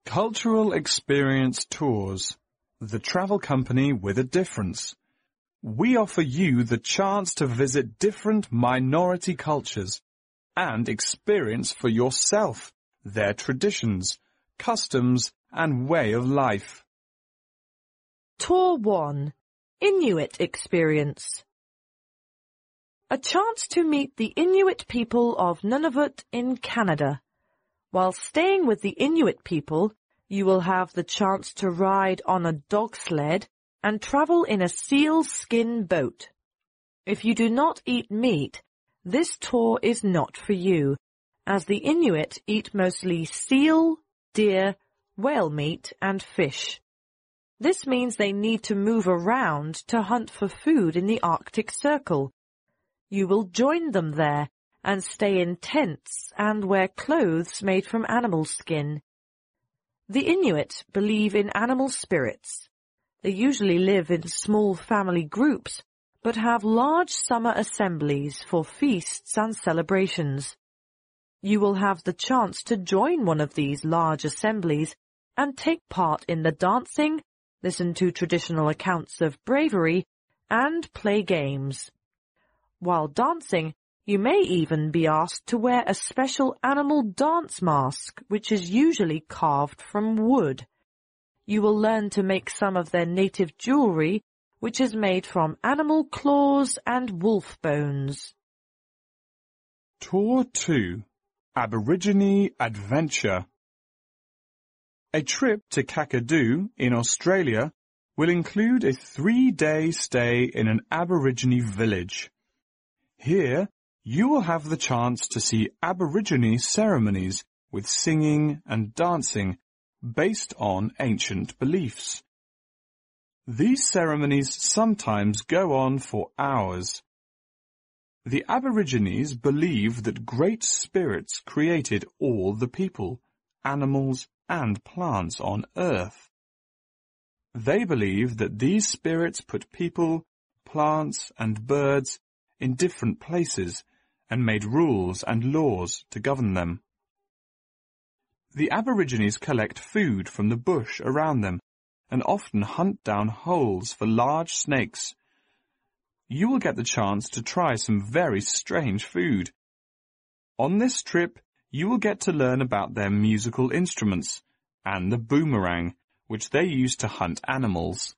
Cultural Experience Tours, the travel company with a difference. We offer you the chance to visit different minority cultures and experience for yourself their traditions, customs, and way of life. Tour 1. Inuit Experience. A chance to meet the Inuit people of Nunavut in Canada. While staying with the Inuit people, you will have the chance to ride on a dog sled and travel in a seal skin boat. If you do not eat meat, this tour is not for you, as the Inuit eat mostly seal, deer, whale meat, and fish. This means they need to move around to hunt for food in the Arctic Circle. You will join them there and stay in tents and wear clothes made from animal skin. The Inuit believe in animal spirits. They usually live in small family groups, but have large summer assemblies for feasts and celebrations. You will have the chance to join one of these large assemblies and take part in the dancing, listen to traditional accounts of bravery, and play games. While dancing, you may even be asked to wear a special animal dance mask, which is usually carved from wood. You will learn to make some of their native jewelry, which is made from animal claws and wolf bones. Tour 2. Aborigine Adventure. A trip to Kakadu in Australia will include a 3-day stay in an Aborigine village. Here, you will have the chance to see Aborigine ceremonies with singing and dancing based on ancient beliefs. These ceremonies sometimes go on for hours. The Aborigines believe that great spirits created all the people, animals, and plants on Earth. They believe that these spirits put people, plants, and birds in different places and made rules and laws to govern them. The Aborigines collect food from the bush around them and often hunt down holes for large snakes. You will get the chance to try some very strange food. On this trip, you will get to learn about their musical instruments and the boomerang, which they use to hunt animals.